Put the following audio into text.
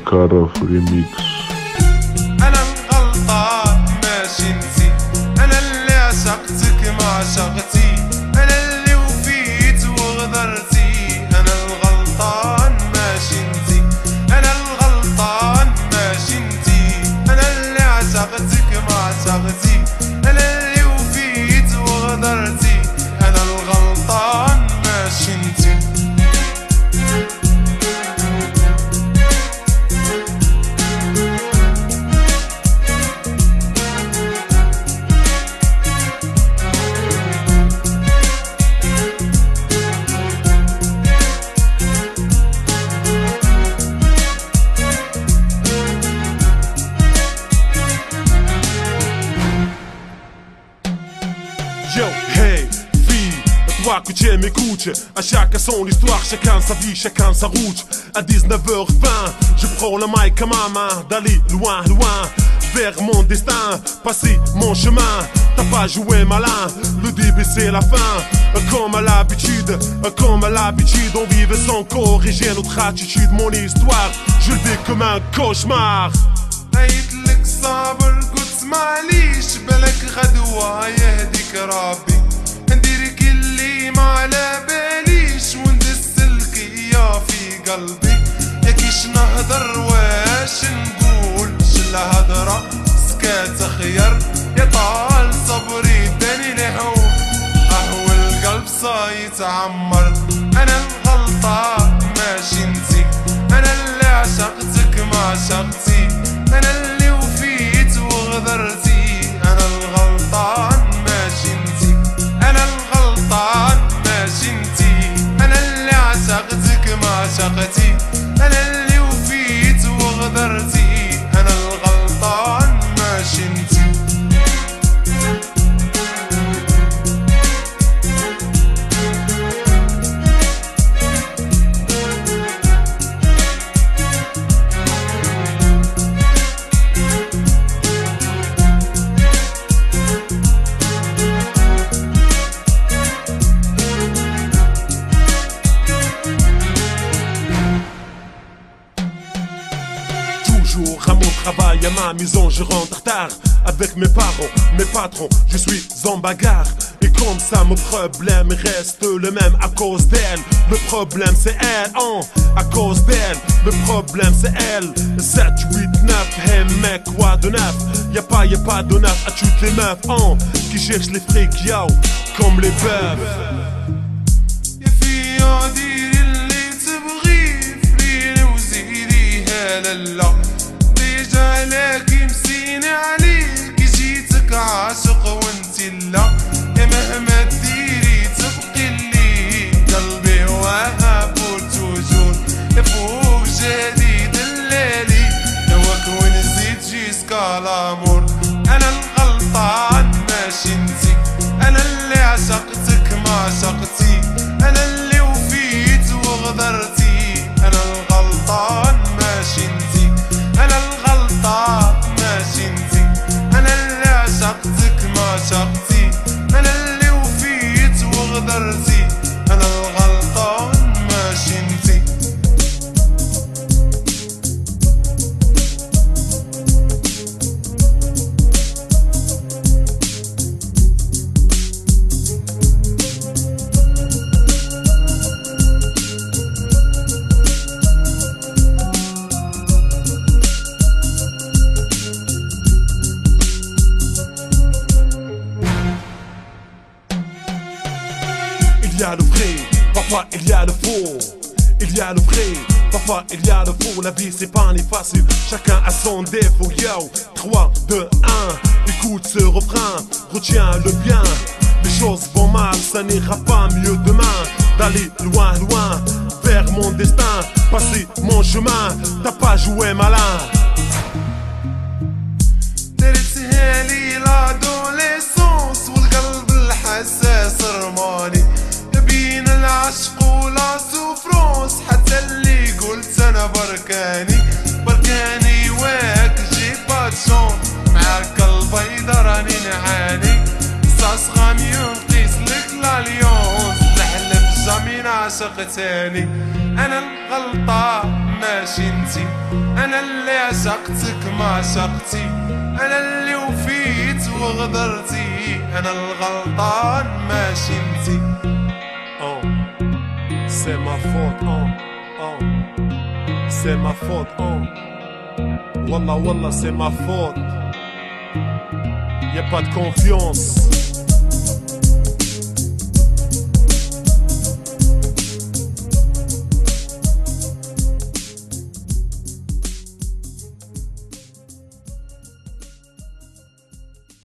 كارف ريميكس. انا الغلطان ماشي انتي، انا اللي عشقتك ما عشقتي، انا اللي وفيت وغدرتي. انا الغلطان ماشي انتي، انا الغلطان ماشي انتي، انا اللي عشقتك ما عشقتي، انا اللي وفيت وغدرتي. انا الغلطان ماشي انتي. Yo, hey, fille, toi que tu m'écoutes. À chacun son histoire, chacun sa vie, chacun sa route. À 19h20, je prends le mic à ma main, d'aller loin, loin, vers mon destin, passer mon chemin. T'as pas joué malin, le début c'est la fin. Comme à l'habitude, on vivait sans corriger notre attitude. Mon histoire, je le vis comme un cauchemar. قايتلك صابر قلت معليش، بالك غدوة يهديك ربي، نديرك اللي ما على باليش، وندسلك يا في قلبي. ياكيش نهدر واش نقول، شلا هدرة سكات خير، يا طال صبري داني نحول، اهو القلب صايتعمر. انا الغلطة ماشي انتي، انا اللي عشقتك ما عشقتي، انا اللي وفيت وغدرتي. انا الغلطان ماشي انتي، انا الغلطان ماشي انتي، انا اللي عشقتك ما عشقتي، انا اللي وفيت وغدرتي. انا الغلطان ماشي انتي. À mon travail, à ma maison, je rentre tard. Avec mes parents, mes patrons, je suis en bagarre. Et comme ça, mon problème reste le même à cause d'elle. Le problème c'est elle, à cause d'elle. Le problème c'est elle. 7, 8, 9, hey mec, quoi de neuf? Y'a pas de neuf à toutes les meufs, qui cherchent les frics, yo, comme les bœufs. يا فيا ديري اللي تبغيه، فريني وزيدي هلالا، ديجا لك مسيني عليك، جيتك عاشق وانتي لا. يا مهما ديري تبقي لي، قلبي وهاب وتوجور، يا فوق جديد الليلي، نواك ونزيد جيسكا لامور. انا الغلطان ماشي انتي، انا اللي عشقتك ما عشقتي، انا اللي وفيت وغدرتي. انا الغلطان ماشي انتي، انا الغلطان ماشي انتي، انا اللي عشقتك ما عشقتي، انا اللي وفيت وغدرتي. انا الغلطان ماشي انتي. Il y a le vrai, papa, il y a le faux. Il y a le vrai, papa, il y a le faux. La vie c'est pas ni facile, chacun a son défaut. Yo, 3, 2, 1, écoute ce refrain, retiens-le bien. Les choses vont mal, ça n'ira pas mieux demain. D'aller loin, loin, vers mon destin, passer mon chemin. T'as pas joué malin. درتها لي لادوليسونس، والقلب الحساس رماني، بين العشق ولا سوفرونس، حتى اللي قلت انا بركاني، بركاني واك جي باتشون، معاك البيضة راني نعاني، صاص غامي نقيس لك لاليونس، نحلف جامي نعشق تاني. انا الغلطة ماشي انتي. انا اللي عشقتك ما عشقتي، انا اللي وفيت وغدرتي، انا الغلطان ماشي انتي. C'est ma faute, c'est ma faute, Wallah, wallah, c'est ma faute. Y'a pas de confiance.